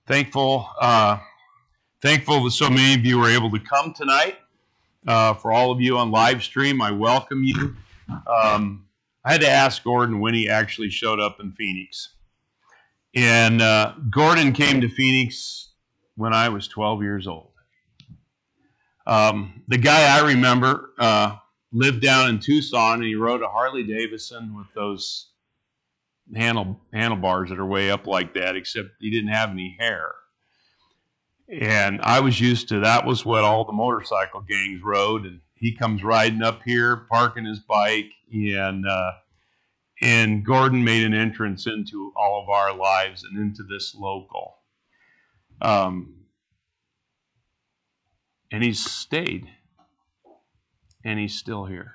Thankful, thankful that so many of you were able to come tonight. For all of you on live stream, I welcome you. I had to ask Gordon when he actually showed up in Phoenix. And Gordon came to Phoenix when I was 12 years old. The guy I remember lived down in Tucson, and he rode a Harley Davidson with those handlebars that are way up like that, except he didn't have any hair. And I was used to that was what all the motorcycle gangs rode. And he comes riding up here, parking his bike, and Gordon made an entrance into all of our lives and into this local. And he's stayed, and he's still here.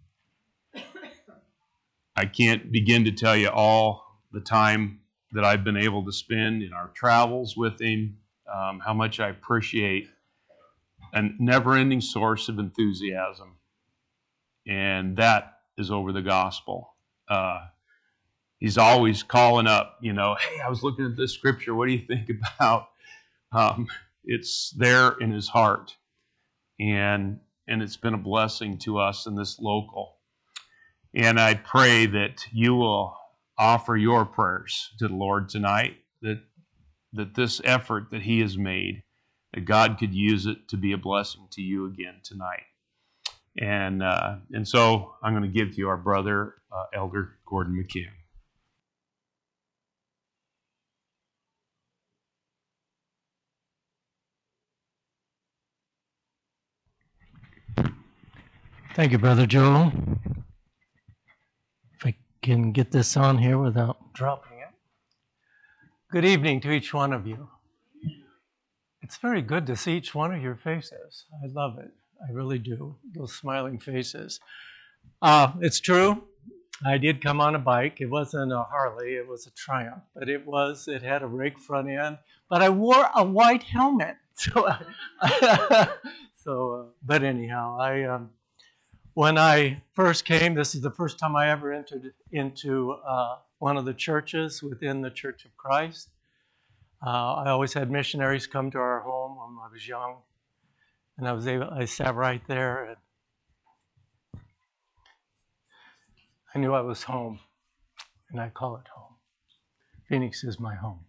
I can't begin to tell you all the time that I've been able to spend in our travels with him, how much I appreciate a never-ending source of enthusiasm, and that is over the gospel. He's always calling up, hey, I was looking at this scripture. What do you think about? It's there in his heart, and it's been a blessing to us in this local. And I pray that you will offer your prayers to the Lord tonight, that this effort that he has made, that God could use it to be a blessing to you again tonight. And so I'm going to give to you our brother, Elder Gordon McKim. Thank you, Brother Joel. If I can get this on here without dropping it. Good evening to each one of you. It's very good to see each one of your faces. I love it. I really do. Those smiling faces. It's true. I did come on a bike. It wasn't a Harley. It was a Triumph. But it had a rake front end. But I wore a white helmet. But anyhow, when I first came, this is the first time I ever entered into one of the churches within the Church of Christ. I always had missionaries come to our home when I was young, and I sat right there, and I knew I was home, and I call it home. Phoenix is my home.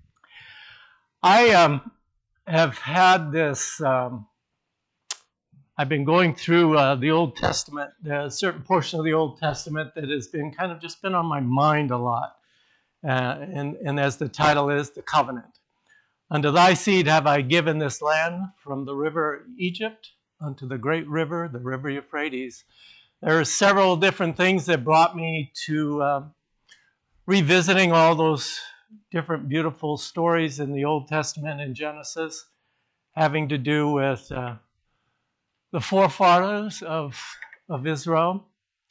I have had this. I've been going through the Old Testament, a certain portion of the Old Testament that has been kind of just been on my mind a lot. And as the title is, the covenant. Unto thy seed have I given this land, from the river Egypt unto the great river, the river Euphrates. There are several different things that brought me to revisiting all those different beautiful stories in the Old Testament in Genesis, having to do with the forefathers of Israel.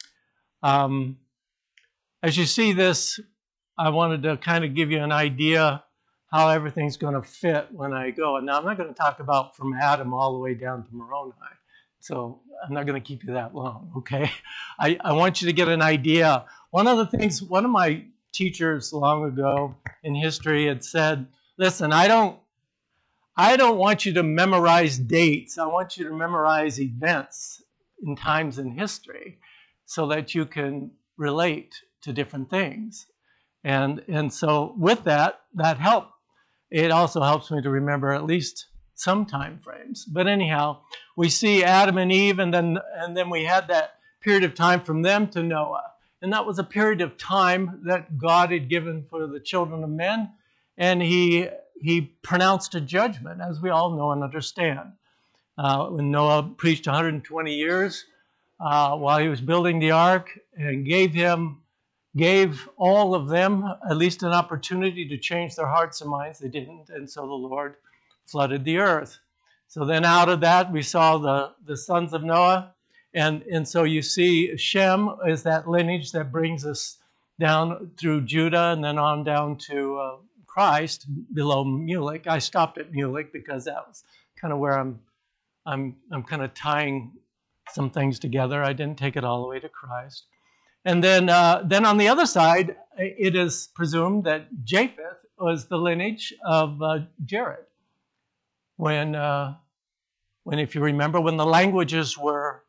As you see this, I wanted to kind of give you an idea how everything's going to fit when I go. And now I'm not going to talk about from Adam all the way down to Moroni. So I'm not going to keep you that long, okay? I want you to get an idea. One of my teachers long ago in history had said, listen, I don't want you to memorize dates. I want you to memorize events in times in history so that you can relate to different things. And so with that helped. It also helps me to remember at least some time frames. But anyhow, we see Adam and Eve, and then we had that period of time from them to Noah. And that was a period of time that God had given for the children of men. And he pronounced a judgment, as we all know and understand. When Noah preached 120 years while he was building the ark, and gave all of them at least an opportunity to change their hearts and minds. They didn't, and so the Lord flooded the earth. So then out of that, we saw the sons of Noah, and so you see Shem is that lineage that brings us down through Judah and then on down to Christ below Mulek. I stopped at Mulek because that was kind of where I'm kind of tying some things together. I didn't take it all the way to Christ. And then on the other side, it is presumed that Japheth was the lineage of Jared. When if you remember, when the languages were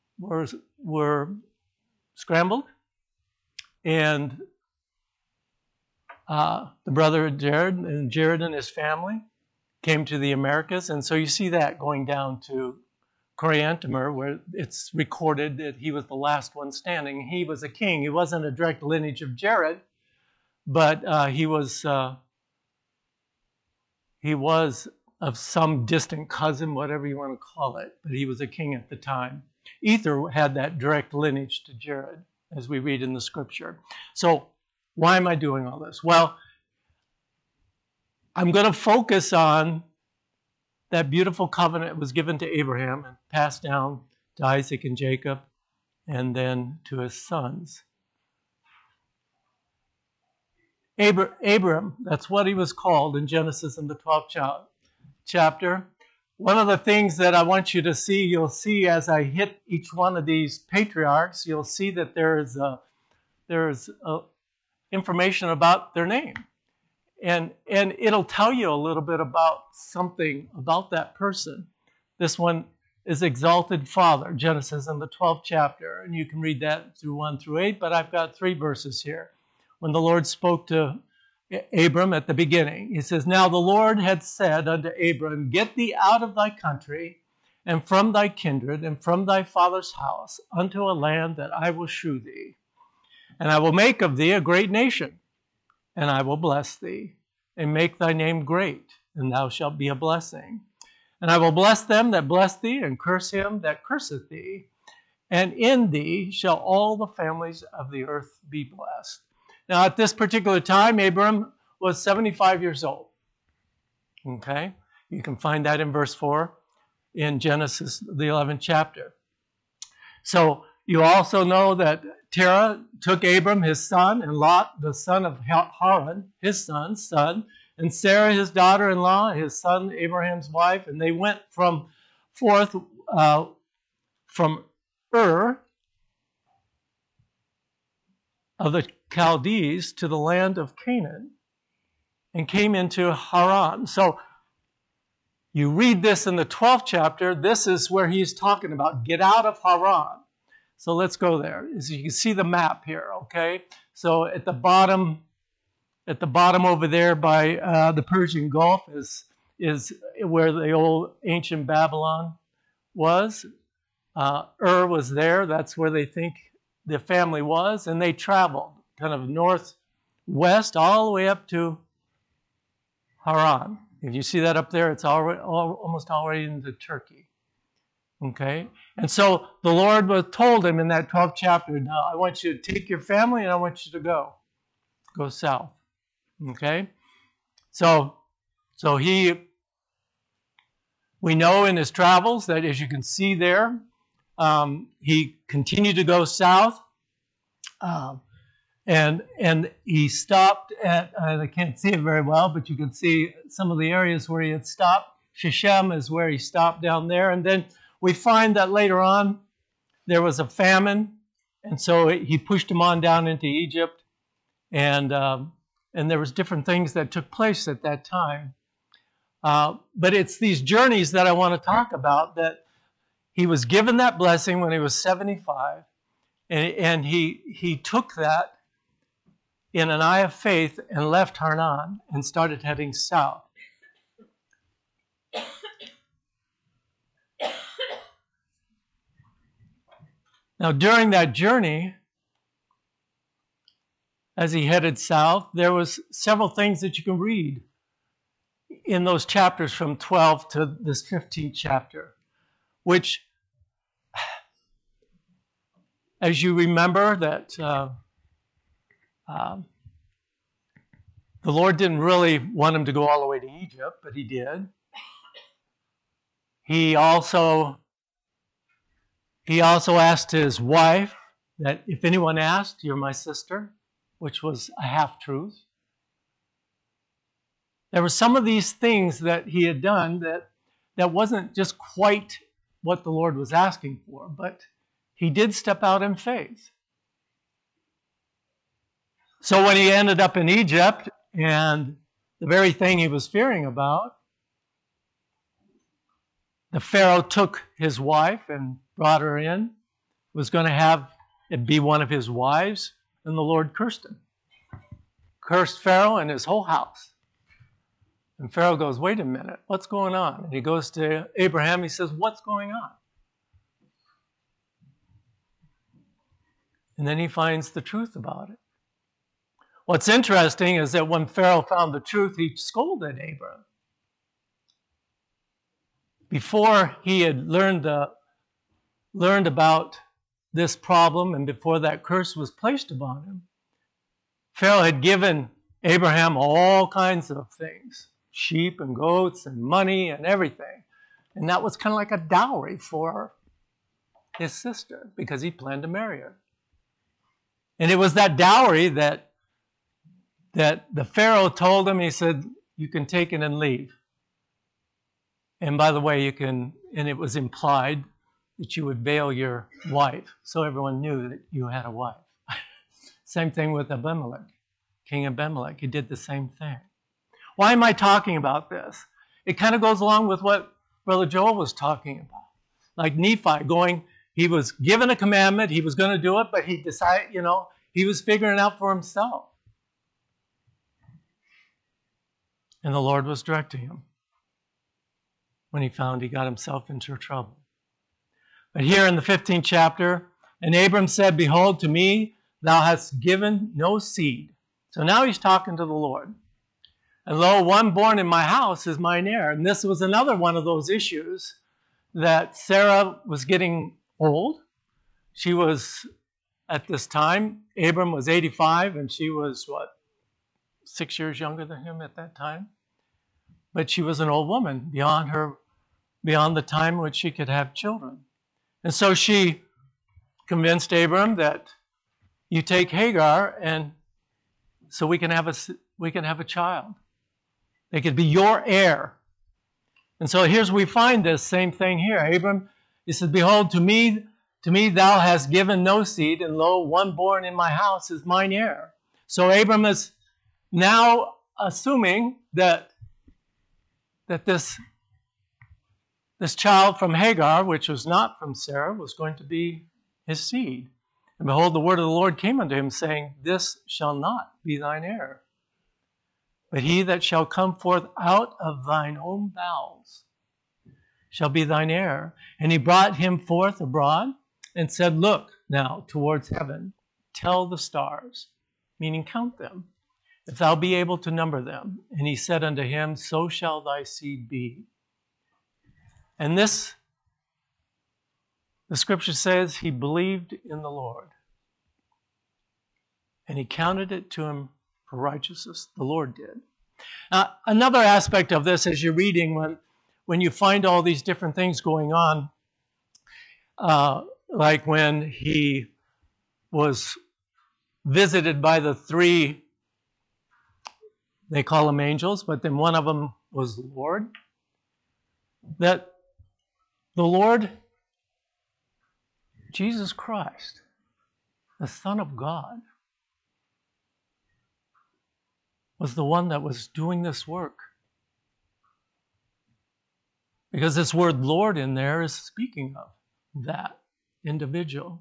scrambled, and the brother of Jared and his family came to the Americas, and so you see that going down to Coriantumr, where it's recorded that he was the last one standing. He was a king. He wasn't a direct lineage of Jared, but he was of some distant cousin, whatever you want to call it, but he was a king at the time. Ether had that direct lineage to Jared, as we read in the scripture. So why am I doing all this? Well, I'm going to focus on that beautiful covenant that was given to Abraham and passed down to Isaac and Jacob and then to his sons. Abram, that's what he was called in Genesis in the 12th chapter. One of the things that I want you to see, you'll see as I hit each one of these patriarchs, you'll see that there's information about their name. And it'll tell you a little bit about something about that person. This one is Exalted Father, Genesis in the 12th chapter. And you can read that through 1 through 8, but I've got 3 verses here. When the Lord spoke to Abram at the beginning, he says, "Now the Lord had said unto Abram, Get thee out of thy country, and from thy kindred, and from thy father's house, unto a land that I will shew thee. And I will make of thee a great nation, and I will bless thee, and make thy name great, and thou shalt be a blessing. And I will bless them that bless thee, and curse him that curseth thee. And in thee shall all the families of the earth be blessed." Now, at this particular time, Abram was 75 years old. Okay? You can find that in verse 4 in Genesis, the 11th chapter. So, you also know that Terah took Abram, his son, and Lot, the son of Haran, his son's son, and Sarah, his daughter-in-law, his son, Abraham's wife, and they went from Ur of the Chaldees to the land of Canaan and came into Haran. So you read this in the 12th chapter. This is where he's talking about get out of Haran. So let's go there. As you can see the map here, okay? So at the bottom over there by the Persian Gulf is where the old ancient Babylon was. Ur was there. That's where they think the family was, and they traveled kind of northwest all the way up to Haran. If you see that up there, it's almost already into Turkey. Okay? And so the Lord told him in that 12th chapter, now I want you to take your family and I want you to go south. Okay? So we know in his travels that, as you can see there, he continued to go south, and he stopped at, I can't see it very well, but you can see some of the areas where he had stopped. Shechem is where he stopped down there, and then we find that later on there was a famine, and so he pushed him on down into Egypt, and there was different things that took place at that time. But it's these journeys that I want to talk about, that he was given that blessing when he was 75, and he took that in an eye of faith and left Haran and started heading south. Now, during that journey, as he headed south, there was several things that you can read in those chapters from 12 to this 15th chapter, which, as you remember, that the Lord didn't really want him to go all the way to Egypt, but he did. He also asked his wife that if anyone asked, "You're my sister," which was a half-truth. There were some of these things that he had done that wasn't just quite what the Lord was asking for, but he did step out in faith. So when he ended up in Egypt and the very thing he was fearing about. The Pharaoh took his wife and brought her in, was going to have it be one of his wives, and the Lord cursed him. Cursed Pharaoh and his whole house. And Pharaoh goes, wait a minute, what's going on? And he goes to Abraham, he says, what's going on? And then he finds the truth about it. What's interesting is that when Pharaoh found the truth, he scolded Abraham. Before he had learned about this problem and before that curse was placed upon him, Pharaoh had given Abraham all kinds of things, sheep and goats and money and everything. And that was kind of like a dowry for his sister because he planned to marry her. And it was that dowry that the Pharaoh told him, he said, you can take it and leave. And by the way, and it was implied that you would veil your wife, so everyone knew that you had a wife. Same thing with Abimelech, King Abimelech. He did the same thing. Why am I talking about this? It kind of goes along with what Brother Joel was talking about. Like Nephi he was given a commandment, he was going to do it, but he decided, he was figuring it out for himself. And the Lord was directing him when he found he got himself into trouble. But here in the 15th chapter, and Abram said, behold, to me thou hast given no seed. So now he's talking to the Lord. And lo, one born in my house is mine heir. And this was another one of those issues that Sarah was getting old. She was, at this time, Abram was 85, and she was, 6 years younger than him at that time? But she was an old woman beyond the time when she could have children. And so she convinced Abram that you take Hagar, and so we can have a child. They could be your heir. And so we find this same thing here. Abram, he said, behold, to me thou hast given no seed, and lo, one born in my house is mine heir. So Abram is now assuming that this child from Hagar, which was not from Sarah, was going to be his seed. And behold, the word of the Lord came unto him, saying, this shall not be thine heir, but he that shall come forth out of thine own bowels shall be thine heir. And he brought him forth abroad and said, look now towards heaven, tell the stars, meaning count them, if thou be able to number them. And he said unto him, so shall thy seed be. And the scripture says he believed in the Lord. And he counted it to him for righteousness. The Lord did. Another aspect of this, as you're reading, when you find all these different things going on, like when he was visited by the three, they call them angels, but then one of them was the Lord, that the Lord, Jesus Christ, the Son of God, was the one that was doing this work. Because this word Lord in there is speaking of that individual.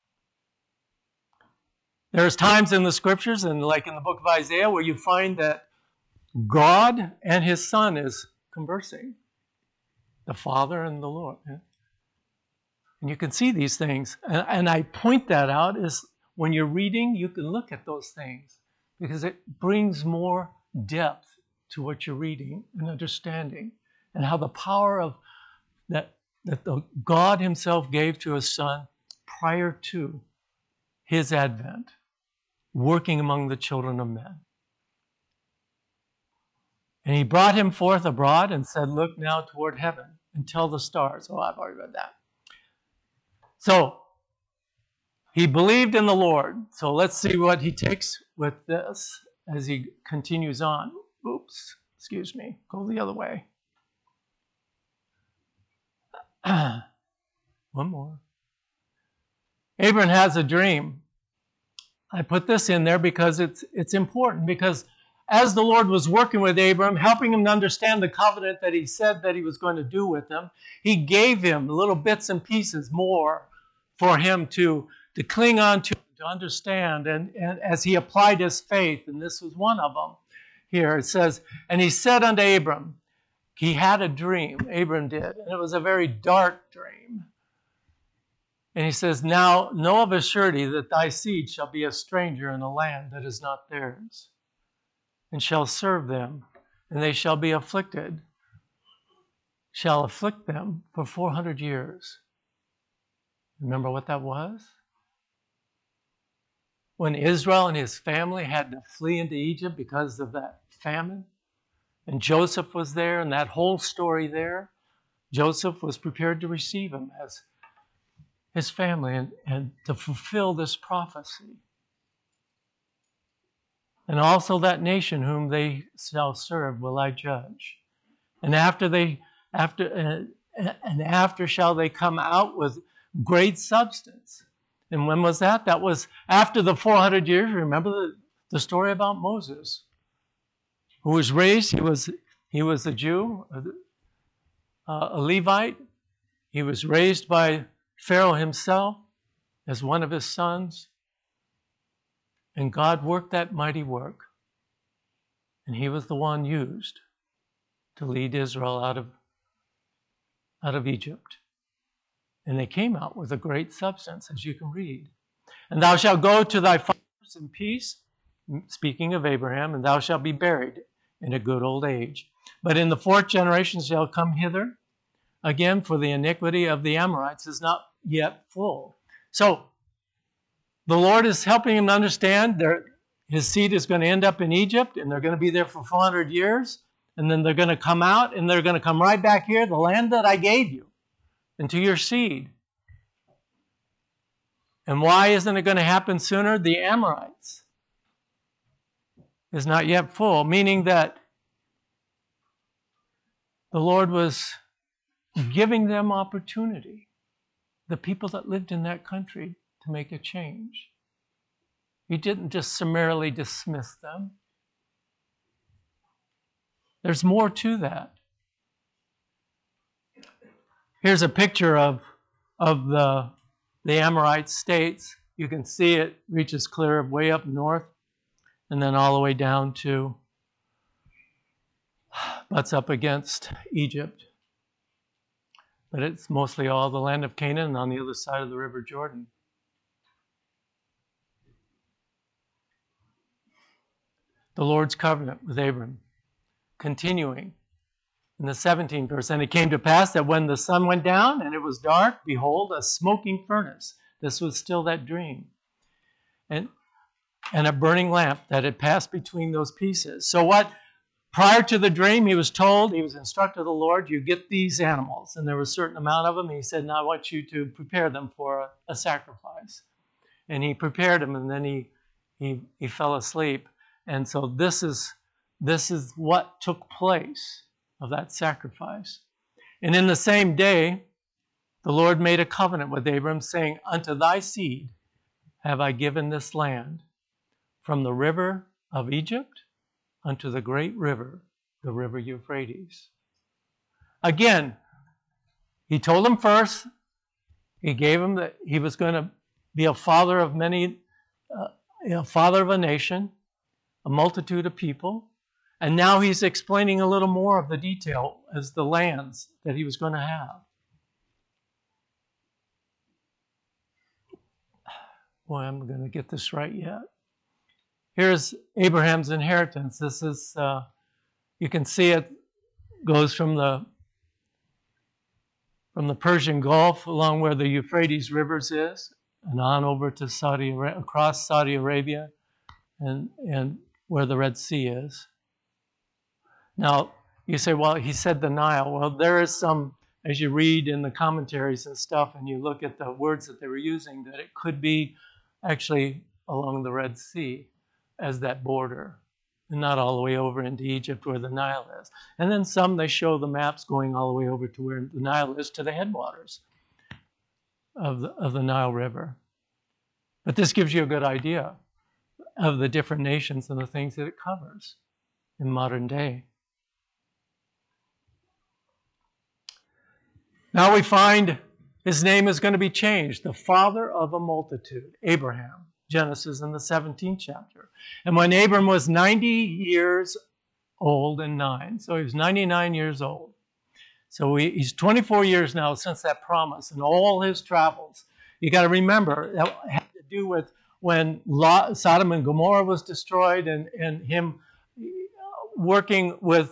There's times in the scriptures, and like in the book of Isaiah, where you find that God and his Son is conversing. The Father and the Lord. And you can see these things. And I point that out is when you're reading, you can look at those things because it brings more depth to what you're reading and understanding, and how the power of that the God himself gave to his Son prior to his advent, working among the children of men. And he brought him forth abroad and said, look now toward heaven and tell the stars. Oh, I've already read that. So he believed in the Lord. So let's see what he takes with this as he continues on. Oops, excuse me. Go the other way. One more. Abram has a dream. I put this in there because it's important, because as the Lord was working with Abram, helping him to understand the covenant that he said that he was going to do with him, he gave him little bits and pieces more for him to cling on to understand. And as he applied his faith, and this was one of them here, it says, and he said unto Abram, he had a dream, Abram did, and it was a very dark dream. And he says, now know of a surety that thy seed shall be a stranger in a land that is not theirs, and shall serve them, and they shall be afflicted, shall afflict them for 400 years. Remember what that was? When Israel and his family had to flee into Egypt because of that famine, and Joseph was there, and that whole story there, Joseph was prepared to receive him as his family and to fulfill this prophecy. And also that nation whom they shall serve will I judge. And after shall they come out with great substance. And when was that? That was after the 400 years. Remember the story about Moses, who was raised, he was a Jew, a Levite. He was raised by Pharaoh himself as one of his sons. And God worked that mighty work. And he was the one used to lead Israel out of Egypt. And they came out with a great substance, as you can read. And thou shalt go to thy fathers in peace, speaking of Abraham, and thou shalt be buried in a good old age. But in the fourth generation shall come hither again, for the iniquity of the Amorites is not yet full. So the Lord is helping him to understand his seed is going to end up in Egypt, and they're going to be there for 400 years, and then they're going to come out, and they're going to come right back here, the land that I gave you, and to your seed. And why isn't it going to happen sooner? The Amorites is not yet full, meaning that the Lord was giving them opportunity, the people that lived in that country, to make a change. He didn't just summarily dismiss them. There's more to that. Here's a picture of the Amorite states. You can see it reaches clear of way up north and then all the way down to butts up against Egypt. But it's mostly all the land of Canaan and on the other side of the River Jordan. The Lord's covenant with Abram, continuing in the 17th verse. And it came to pass that when the sun went down and it was dark, behold, a smoking furnace. This was still that dream. And a burning lamp that had passed between those pieces. So what? Prior to the dream, he was instructed of the Lord, you get these animals. And there was a certain amount of them. And he said, now I want you to prepare them for a sacrifice. And he prepared them, and then he fell asleep. And so this is what took place of that sacrifice. And in the same day, the Lord made a covenant with Abram, saying, unto thy seed have I given this land, from the river of Egypt unto the great river, the river Euphrates. Again, he told him first, he gave him that he was going to be a father of many, father of a nation, a multitude of people. And now he's explaining a little more of the detail as the lands that he was going to have. Boy, I'm going to get this right yet. Here's Abraham's inheritance. This is, you can see it goes from the Persian Gulf along where the Euphrates rivers is, and on over to across Saudi Arabia, and where the Red Sea is. Now, you say, well, he said the Nile. Well, there is some, as you read in the commentaries and stuff, and you look at the words that they were using, that it could be actually along the Red Sea as that border, and not all the way over into Egypt where the Nile is. And then some, they show the maps going all the way over to where the Nile is, to the headwaters of the Nile River. But this gives you a good idea of the different nations and the things that it covers. in modern day. Now we find his name is going to be changed, the father of a multitude, Abraham. Genesis in the 17th chapter. And when Abram was 90 years old and 9, so he was 99 years old. So he's 24 years now since that promise and all his travels. You got to remember, that had to do with when Sodom and Gomorrah was destroyed and him working with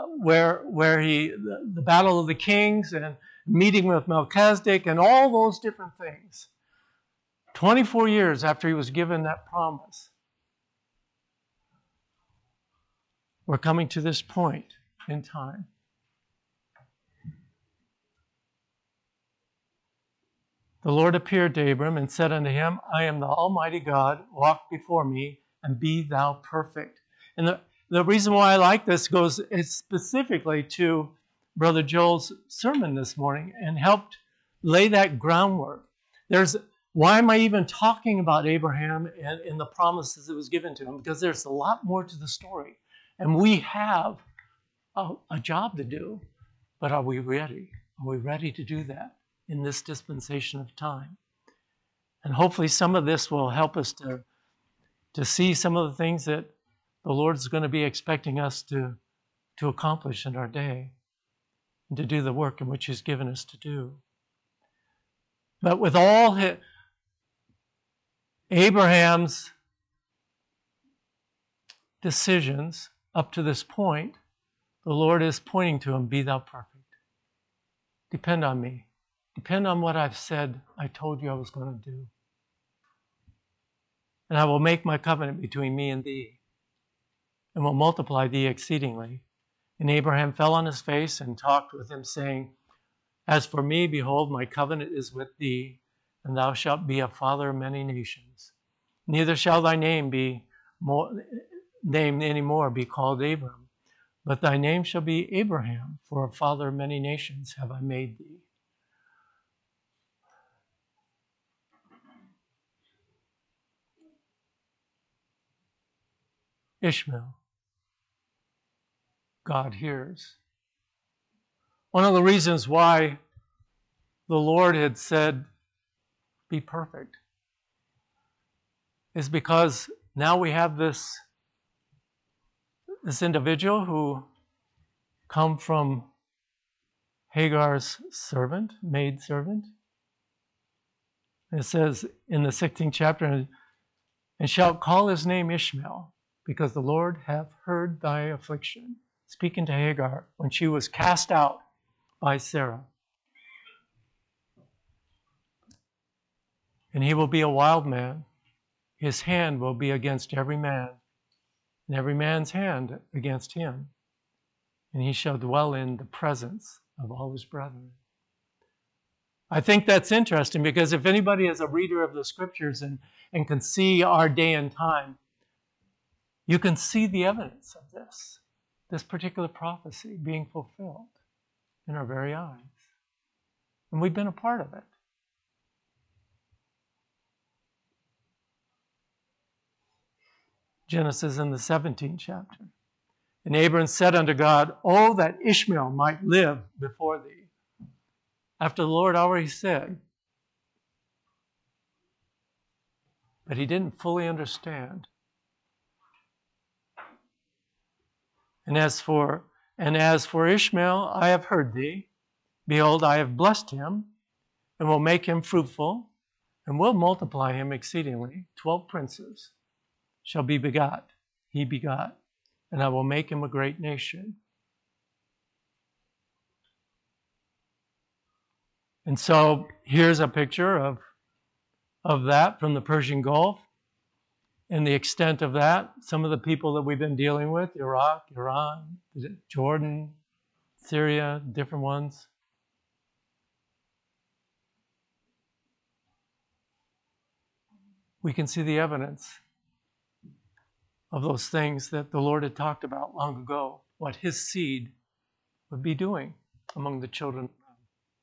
the Battle of the Kings and meeting with Melchizedek and all those different things. 24 years after he was given that promise. We're coming to this point in time. The Lord appeared to Abram and said unto him, I am the Almighty God, walk before me and be thou perfect. And the reason why I like this goes specifically to Brother Joel's sermon this morning and helped lay that groundwork. Why am I even talking about Abraham and the promises that was given to him? Because there's a lot more to the story. And we have a job to do. But are we ready? Are we ready to do that in this dispensation of time? And hopefully some of this will help us to see some of the things that the Lord's going to be expecting us to accomplish in our day and to do the work in which He's given us to do. But with all Abraham's decisions up to this point, the Lord is pointing to him, be thou perfect. Depend on me. Depend on what I've said, I told you I was going to do. And I will make my covenant between me and thee, and will multiply thee exceedingly. And Abraham fell on his face and talked with him, saying, As for me, behold, my covenant is with thee, and thou shalt be a father of many nations. Neither shall thy name any more be called Abram, but thy name shall be Abraham, for a father of many nations have I made thee. Ishmael, God hears. One of the reasons why the Lord had said, be perfect, is because now we have this individual who come from Hagar's maid servant. It says in the 16th chapter, and shalt call his name Ishmael, because the Lord hath heard thy affliction. Speaking to Hagar when she was cast out by Sarah. And he will be a wild man. His hand will be against every man, and every man's hand against him. And he shall dwell in the presence of all his brethren. I think that's interesting because if anybody is a reader of the scriptures and can see our day and time, you can see the evidence of this particular prophecy being fulfilled in our very eyes. And we've been a part of it. Genesis in the 17th chapter. And Abram said unto God, Oh, that Ishmael might live before thee. After the Lord already said. But he didn't fully understand. And as for Ishmael, I have heard thee. Behold, I have blessed him, and will make him fruitful, and will multiply him exceedingly. 12 princes shall he begot, and I will make him a great nation. And so here's a picture of that from the Persian Gulf and the extent of that. Some of the people that we've been dealing with, Iraq, Iran, Jordan, Syria, different ones. We can see the evidence of those things that the Lord had talked about long ago, what his seed would be doing among the children of men.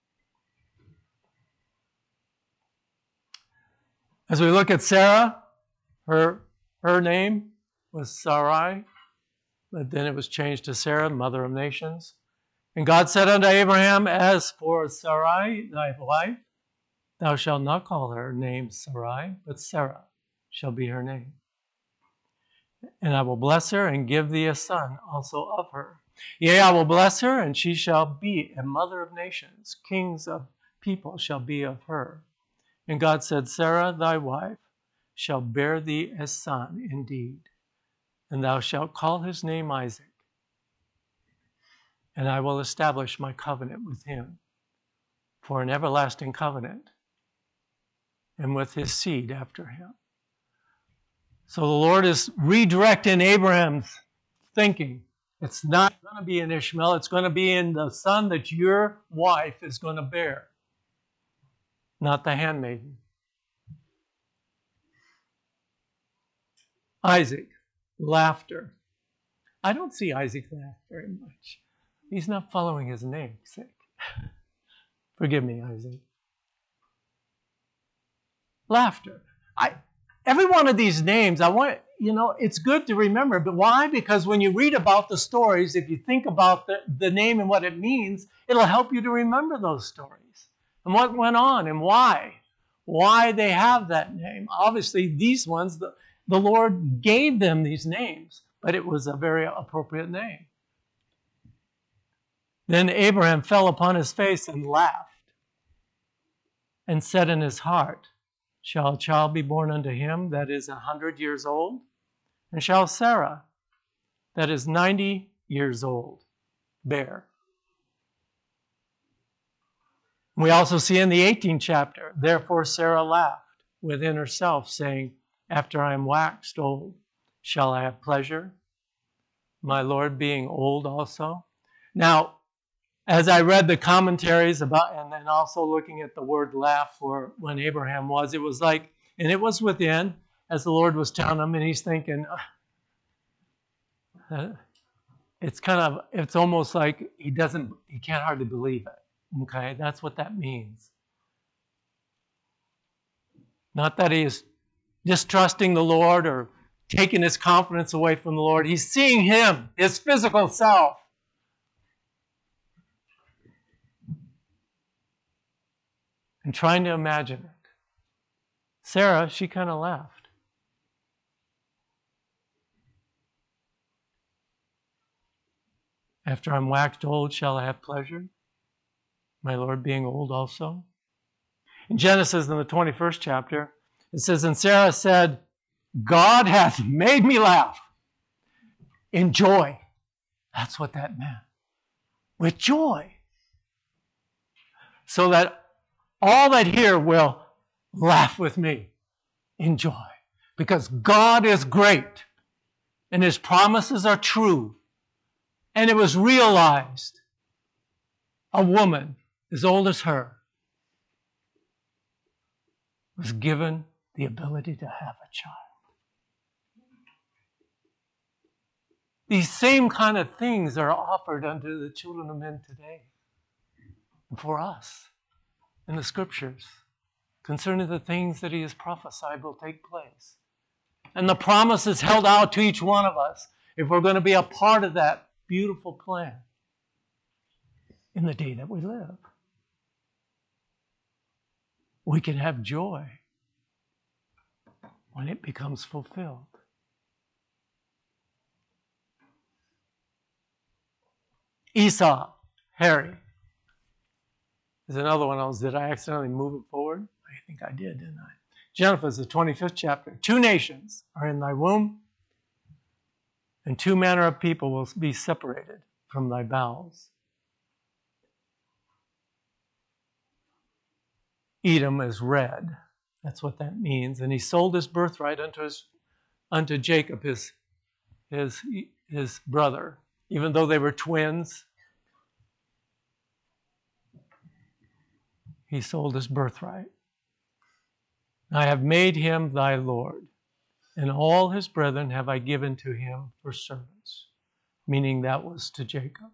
As we look at Sarah, her name was Sarai, But then it was changed to Sarah, mother of nations. And God said unto Abraham, As for Sarai, thy wife, thou shalt not call her name Sarai, but Sarah shall be her name. And I will bless her and give thee a son also of her. Yea, I will bless her, and she shall be a mother of nations. Kings of people shall be of her. And God said, Sarah, thy wife, shall bear thee a son indeed, and thou shalt call his name Isaac. And I will establish my covenant with him for an everlasting covenant, and with his seed after him. So the Lord is redirecting Abraham's thinking. It's not going to be in Ishmael. It's going to be in the son that your wife is going to bear, not the handmaiden. Isaac, laughter. I don't see Isaac laugh very much. He's not following his namesake. Forgive me, Isaac. Laughter. Every one of these names, it's good to remember. But why? Because when you read about the stories, if you think about the name and what it means, it'll help you to remember those stories and what went on and why they have that name. Obviously, these ones, the Lord gave them these names, but it was a very appropriate name. Then Abraham fell upon his face and laughed and said in his heart, Shall a child be born unto him that is 100 years old? And shall Sarah, that is 90 years old, bear? We also see in the 18th chapter, Therefore Sarah laughed within herself, saying, After I am waxed old, shall I have pleasure, my Lord being old also? Now, as I read the commentaries about, and then also looking at the word laugh for when Abraham was, it was like, and it was within, as the Lord was telling him, and he's thinking, it's almost like he can't hardly believe it. Okay, that's what that means. Not that he is distrusting the Lord or taking his confidence away from the Lord. He's seeing him, his physical self. And trying to imagine it. Sarah, she kind of laughed. After I'm waxed old, shall I have pleasure? My Lord being old also. In Genesis, in the 21st chapter, it says, And Sarah said, God hath made me laugh in joy. That's what that meant. With joy. So that all that hear will laugh with me in joy. Because God is great. And his promises are true. And it was realized. A woman as old as her was given the ability to have a child. These same kind of things are offered unto the children of men today. And for us. In the scriptures. Concerning the things that he has prophesied will take place. And the promise is held out to each one of us if we're going to be a part of that beautiful plan in the day that we live. We can have joy when it becomes fulfilled. Esau, Harry, is another one. Did I accidentally move it forward? I think I did, didn't I? Genesis, the 25th chapter. 2 nations are in thy womb, and 2 manner of people will be separated from thy bowels. Edom is red. That's what that means. And he sold his birthright unto Jacob, his brother, even though they were twins. He sold his birthright. I have made him thy Lord, and all his brethren have I given to him for servants. Meaning that was to Jacob.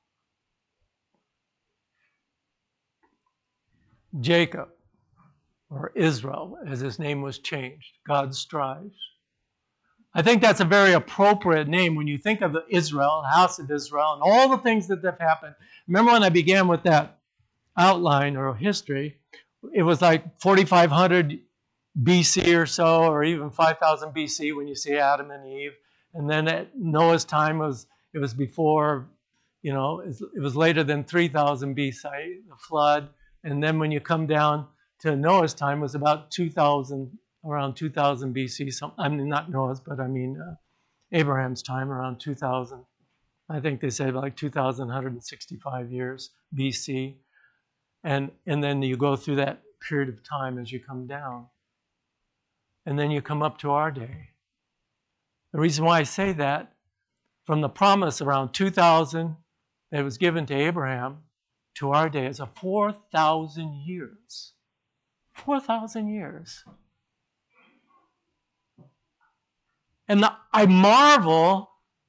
Jacob or Israel, as his name was changed. God strives. I think that's a very appropriate name when you think of the Israel, the house of Israel, and all the things that have happened. Remember when I began with that outline or history, it was like 4,500 BC or so, or even 5,000 BC when you see Adam and Eve. And then at Noah's time it was before, it was later than 3,000 BC, the flood. And then when you come down to Noah's time, it was about 2,000, around 2000 BC. I mean, not Noah's, but I mean Abraham's time, around 2000. I think they say like 2,165 years BC. And then you go through that period of time as you come down. And then you come up to our day. The reason why I say that, from the promise around 2000 that was given to Abraham to our day, is a 4,000 years. 4,000 years. And I marvel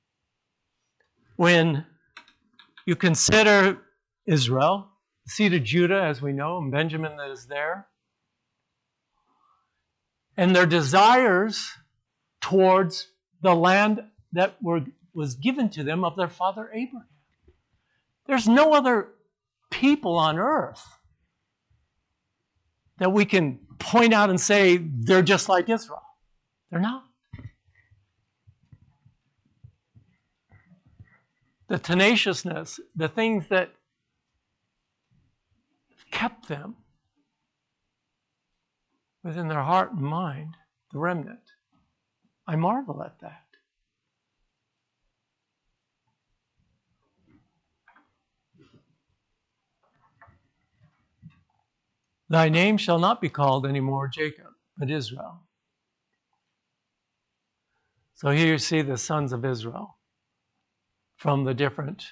when you consider Israel, the seed of Judah, as we know, and Benjamin that is there, and their desires towards the land that was given to them of their father Abraham. There's no other people on earth that we can point out and say they're just like Israel. They're not. The tenaciousness, the things that kept them within their heart and mind, the remnant. I marvel at that. Thy name shall not be called anymore Jacob, but Israel. So here you see the sons of Israel from the different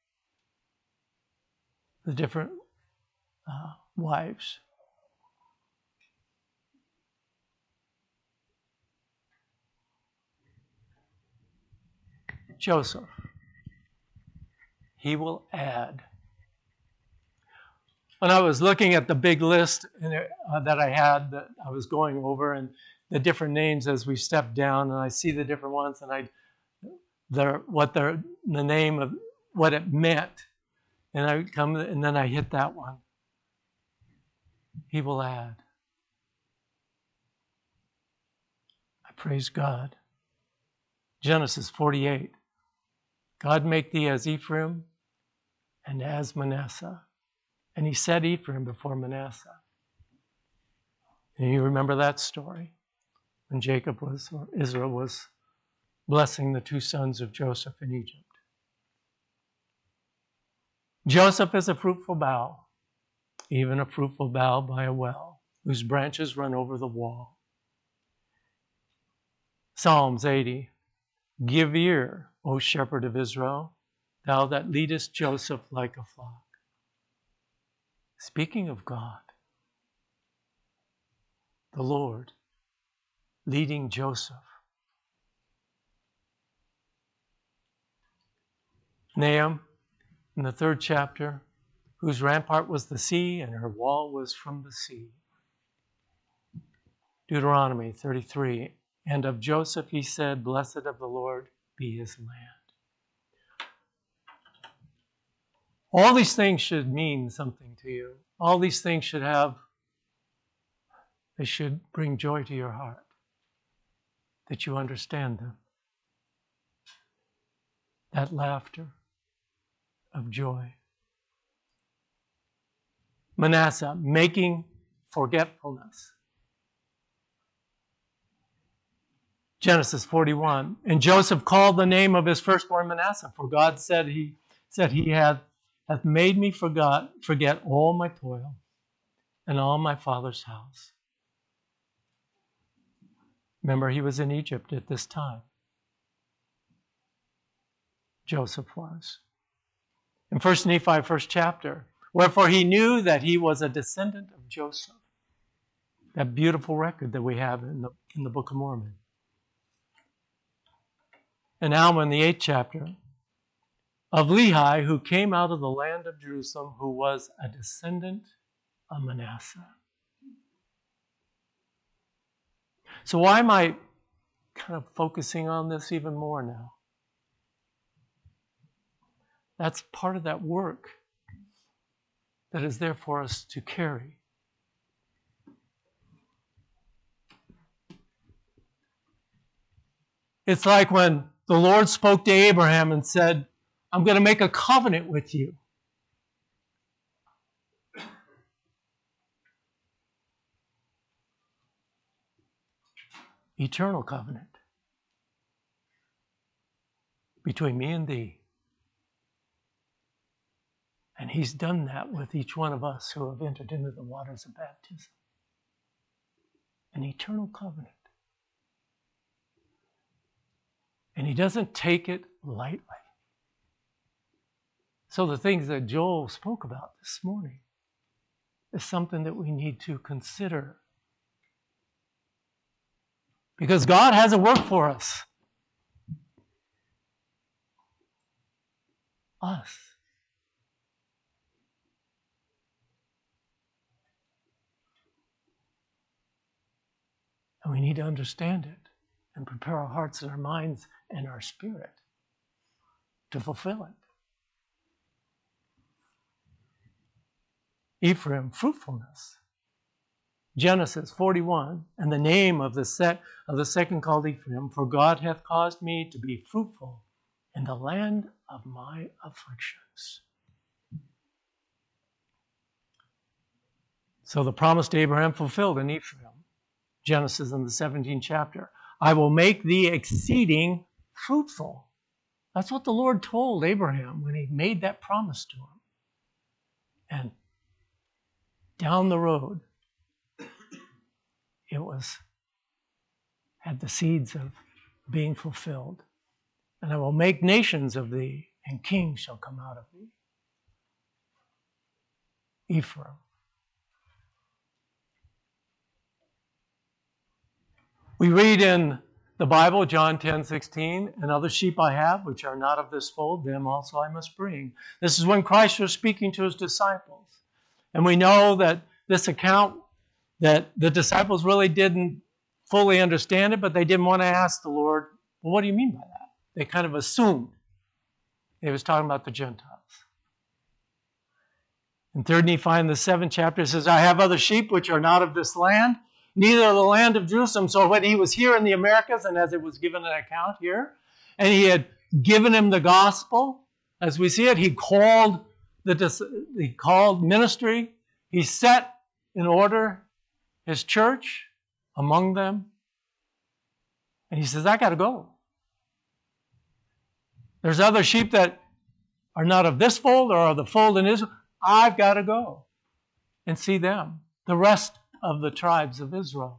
wives. Joseph, he will add. When I was looking at the big list that I had, that I was going over, and the different names as we stepped down, and I see the different ones, and the name of what it meant, and I come, and then I hit that one. He will add. I praise God. Genesis 48. God make thee as Ephraim and as Manasseh. And he set Ephraim before Manasseh. And you remember that story when Israel was blessing the two sons of Joseph in Egypt. Joseph is a fruitful bough, even a fruitful bough by a well, whose branches run over the wall. Psalms 80. Give ear, O shepherd of Israel, thou that leadest Joseph like a flock. Speaking of God, the Lord leading Joseph. Nahum, in the 3rd chapter, whose rampart was the sea and her wall was from the sea. Deuteronomy 33, and of Joseph he said, blessed of the Lord be his land. All these things should mean something to you. All these things they should bring joy to your heart, that you understand them. That laughter of joy. Manasseh, making forgetfulness. Genesis 41. And Joseph called the name of his firstborn Manasseh, for God said he hath made me forget all my toil and all my father's house. Remember, he was in Egypt at this time. Joseph was. In 1 Nephi, 1st chapter, wherefore he knew that he was a descendant of Joseph. That beautiful record that we have in the Book of Mormon. And Alma in the 8th chapter, of Lehi, who came out of the land of Jerusalem, who was a descendant of Manasseh. So why am I kind of focusing on this even more now? That's part of that work that is there for us to carry. It's like when the Lord spoke to Abraham and said, I'm going to make a covenant with you. Eternal covenant between me and thee. And he's done that with each one of us who have entered into the waters of baptism. An eternal covenant. And he doesn't take it lightly. So the things that Joel spoke about this morning is something that we need to consider. Because God has a work for us. Us. And we need to understand it and prepare our hearts and our minds and our spirit to fulfill it. Ephraim, fruitfulness. Genesis 41, and the name of the second called Ephraim, for God hath caused me to be fruitful in the land of my afflictions. So the promise to Abraham fulfilled in Ephraim. Genesis in the 17th chapter. I will make thee exceeding fruitful. That's what the Lord told Abraham when he made that promise to him. And down the road, it had the seeds of being fulfilled. And I will make nations of thee, and kings shall come out of thee. Ephraim. We read in the Bible, John 10:16, and other sheep I have, which are not of this fold, them also I must bring. This is when Christ was speaking to his disciples. And we know that this account, that the disciples really didn't fully understand it, but they didn't want to ask the Lord, well, what do you mean by that? They kind of assumed he was talking about the Gentiles. In 3 Nephi in the 7th chapter, it says, I have other sheep which are not of this land, neither the land of Jerusalem. So when he was here in the Americas, and as it was given an account here, and he had given him the gospel, as we see it, he called ministry, he set in order his church among them, and he says, I got to go. There's other sheep that are not of this fold or of the fold in Israel. I've got to go and see them, the rest of the tribes of Israel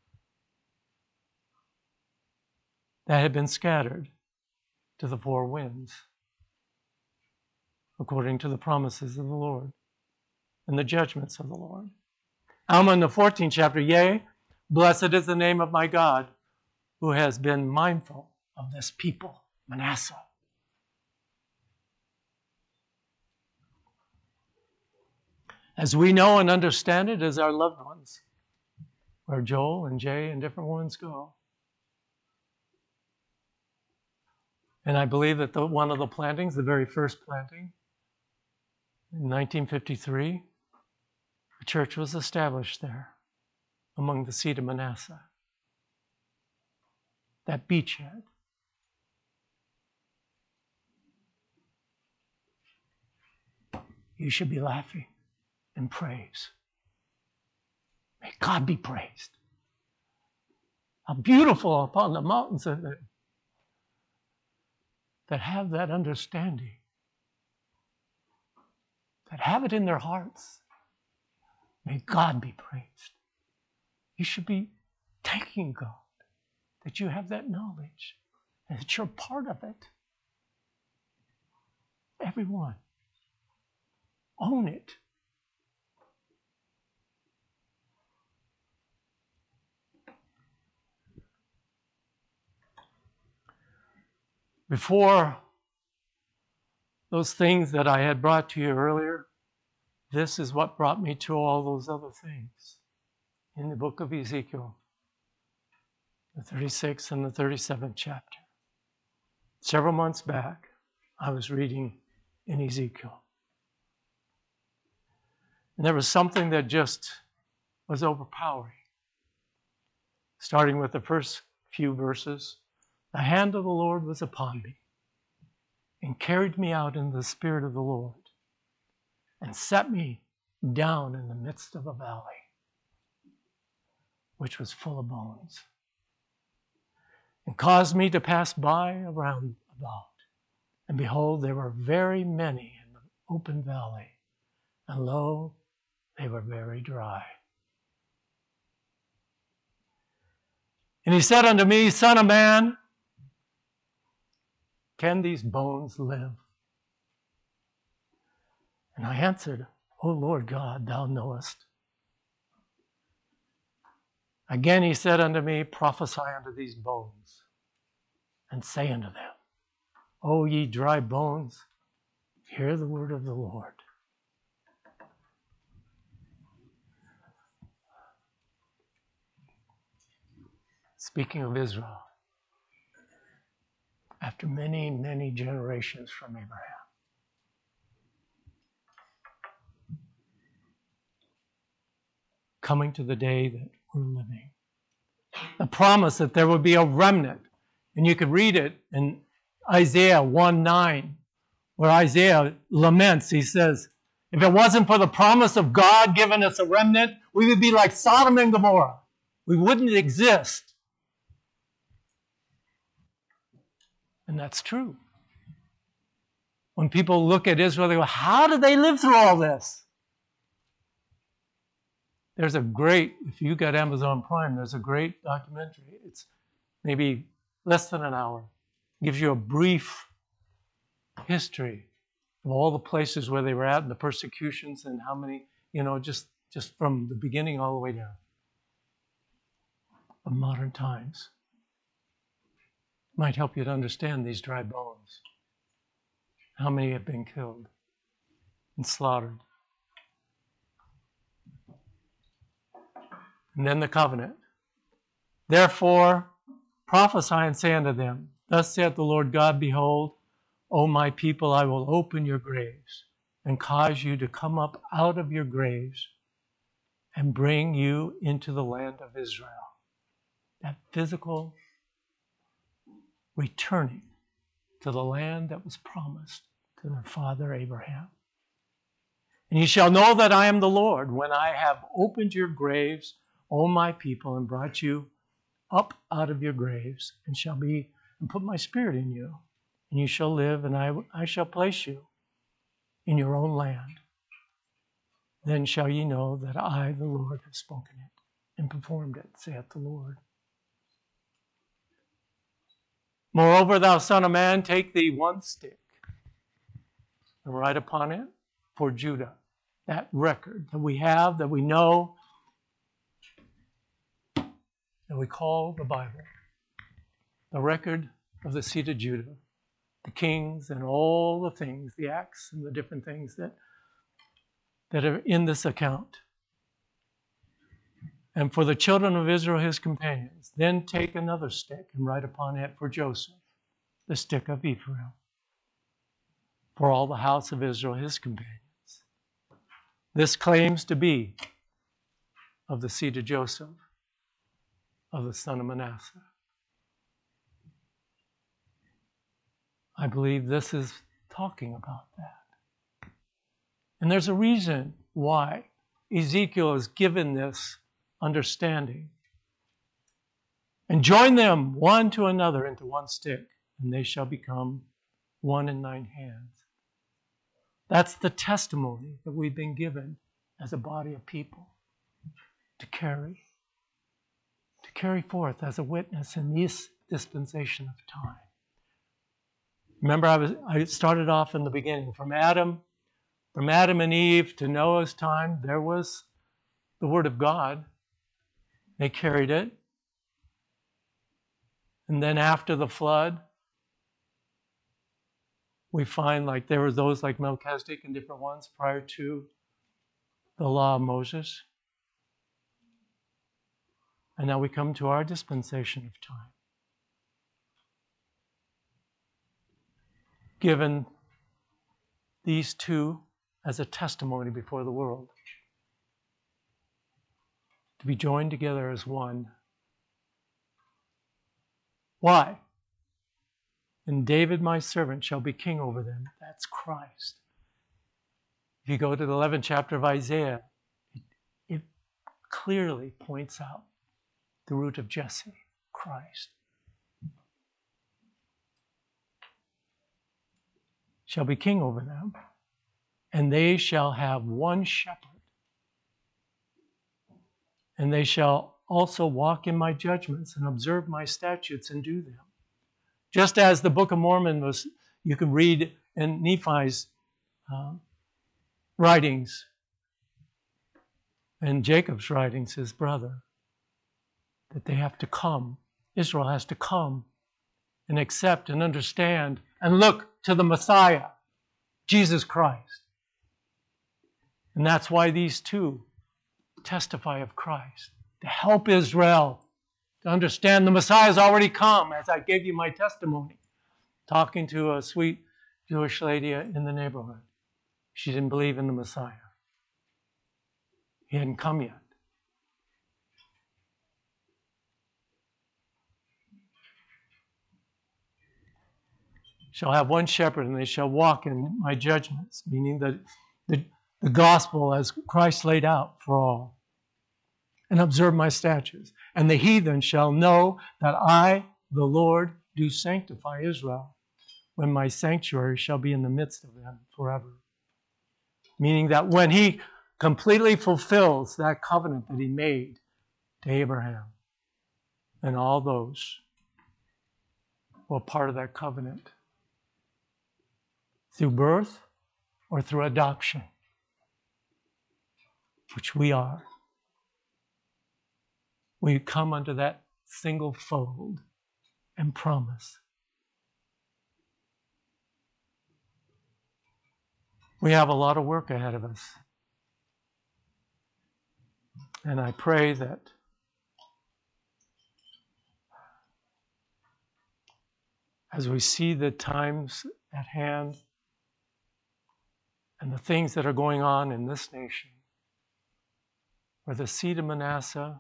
that had been scattered to the four winds, according to the promises of the Lord and the judgments of the Lord. Alma in the 14th chapter, yea, blessed is the name of my God, who has been mindful of this people, Manasseh. As we know and understand it as our loved ones, where Joel and Jay and different ones go. And I believe that one of the plantings, the very first planting, in 1953, a church was established there among the seed of Manasseh. That beachhead. You should be laughing and praise. May God be praised. How beautiful upon the mountains that have that understanding, that have it in their hearts. May God be praised. You should be thanking God that you have that knowledge and that you're part of it. Everyone. Own it. Before those things that I had brought to you earlier, this is what brought me to all those other things in the book of Ezekiel. the 36th and the 37th chapter. Several months back, I was reading in Ezekiel. And there was something that just was overpowering. Starting with the first few verses, the hand of the Lord was upon me and carried me out in the spirit of the Lord and set me down in the midst of a valley, which was full of bones, and caused me to pass by around about. And behold, there were very many in the open valley, and lo, they were very dry. And he said unto me, Son of man, can these bones live? And I answered, O Lord God, thou knowest. Again he said unto me, Prophesy unto these bones, and say unto them, O ye dry bones, hear the word of the Lord. Speaking of Israel, after many, many generations from Abraham, coming to the day that we're living. The promise that there would be a remnant. And you could read it in Isaiah 1:9, where Isaiah laments. He says, if it wasn't for the promise of God giving us a remnant, we would be like Sodom and Gomorrah. We wouldn't exist. And that's true. When people look at Israel, they go, how did they live through all this? There's a great, if you got Amazon Prime, there's a great documentary. It's maybe less than an hour. It gives you a brief history of all the places where they were at and the persecutions and how many, just from the beginning all the way down of modern times. Might help you to understand these dry bones. How many have been killed and slaughtered. And then the covenant. Therefore, prophesy and say unto them, Thus saith the Lord God, Behold, O my people, I will open your graves and cause you to come up out of your graves and bring you into the land of Israel. That physical returning to the land that was promised to their father Abraham. And ye shall know that I am the Lord when I have opened your graves, O my people, and brought you up out of your graves, and put my spirit in you, and you shall live, and I shall place you in your own land. Then shall ye know that I, the Lord, have spoken it and performed it, saith the Lord. Moreover, thou son of man, take thee one stick and write upon it for Judah, that record that we have, that we know, that we call the Bible, the record of the seed of Judah, the kings and all the things, the acts and the different things that are in this account. And for the children of Israel, his companions, then take another stick and write upon it for Joseph, the stick of Ephraim, for all the house of Israel, his companions. This claims to be of the seed of Joseph, of the son of Manasseh. I believe this is talking about that. And there's a reason why Ezekiel is given this understanding. And join them one to another into one stick, and they shall become one in 9 hands. That's the testimony that we've been given as a body of people to carry forth as a witness in this dispensation of time. Remember, I started off in the beginning. From Adam and Eve to Noah's time, there was the Word of God. They carried it. And then after the flood, we find like there were those like Melchizedek and different ones prior to the law of Moses. And now we come to our dispensation of time. Given these two as a testimony before the world, to be joined together as one. Why? And David, my servant, shall be king over them. That's Christ. If you go to the 11th chapter of Isaiah, it clearly points out the root of Jesse, Christ. Shall be king over them, and they shall have one shepherd. And they shall also walk in my judgments and observe my statutes and do them. Just as the Book of Mormon was, you can read in Nephi's writings and Jacob's writings, his brother, that they have to come. Israel has to come and accept and understand and look to the Messiah, Jesus Christ. And that's why these two testify of Christ, to help Israel to understand the Messiah has already come, as I gave you my testimony, talking to a sweet Jewish lady in the neighborhood. She didn't believe in the Messiah. He hadn't come yet. Shall have one shepherd, and they shall walk in my judgments, meaning that the gospel as Christ laid out for all, and observe my statutes. And the heathen shall know that I, the Lord, do sanctify Israel, when my sanctuary shall be in the midst of them forever. Meaning that when he completely fulfills that covenant that he made to Abraham, and all those who are part of that covenant, through birth or through adoption, which we are, we come under that single fold and promise. We have a lot of work ahead of us. And I pray that as we see the times at hand and the things that are going on in this nation, where the seed of Manasseh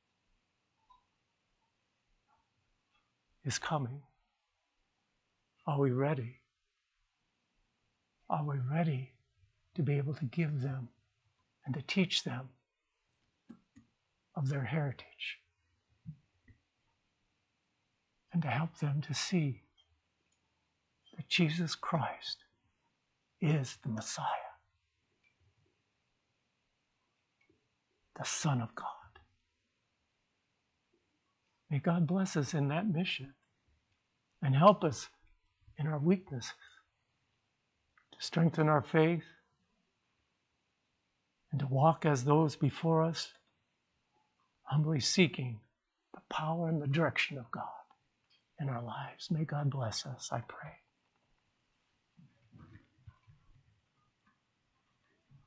is coming, are we ready? Are we ready to be able to give them and to teach them of their heritage and to help them to see that Jesus Christ is the Messiah, the Son of God? May God bless us in that mission and help us in our weaknesses to strengthen our faith and to walk as those before us, humbly seeking the power and the direction of God in our lives. May God bless us, I pray.